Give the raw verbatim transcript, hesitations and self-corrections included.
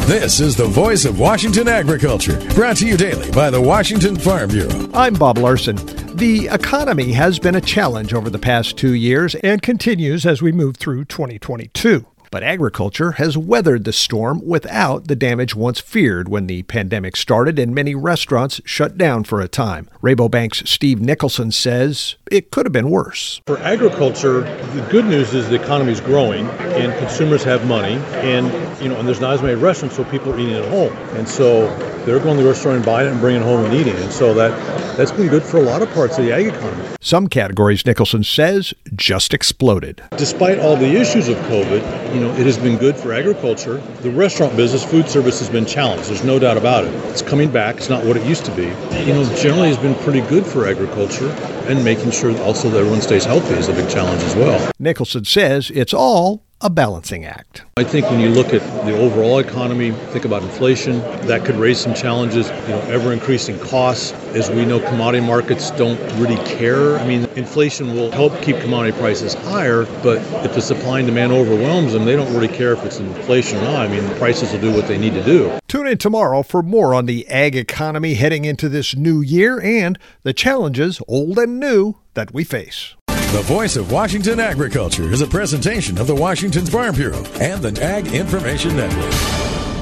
This is the Voice of Washington Agriculture, brought to you daily by the Washington Farm Bureau. I'm Bob Larson. The economy has been a challenge over the past two years and continues as we move through twenty twenty-two. But agriculture has weathered the storm without the damage once feared when the pandemic started and many restaurants shut down for a time. Rabobank's Steve Nicholson says it could have been worse. For agriculture, the good news is the economy is growing and consumers have money, and you know, and there's not as many restaurants, so people are eating at home, and so they're going to the restaurant and buying it and bringing it home and eating, and so that that's been good for a lot of parts of the ag economy. Some categories, Nicholson says, just exploded. Despite all the issues of COVID, you know, it has been good for agriculture. The restaurant business, food service has been challenged. There's no doubt about it. It's coming back. It's not what it used to be. You know, generally has been pretty good for agriculture, and making sure also that everyone stays healthy is a big challenge as well. Nicholson says it's all a balancing act. I think when you look at the overall economy, think about inflation, that could raise some challenges, you know, ever-increasing costs. As we know, commodity markets don't really care. I mean, inflation will help keep commodity prices higher, but if the supply and demand overwhelms them, they don't really care if it's inflation or not. I mean, the prices will do what they need to do. Tune in tomorrow for more on the ag economy heading into this new year and the challenges, old and new, that we face. The Voice of Washington Agriculture is a presentation of the Washington Farm Bureau and the Ag Information Network.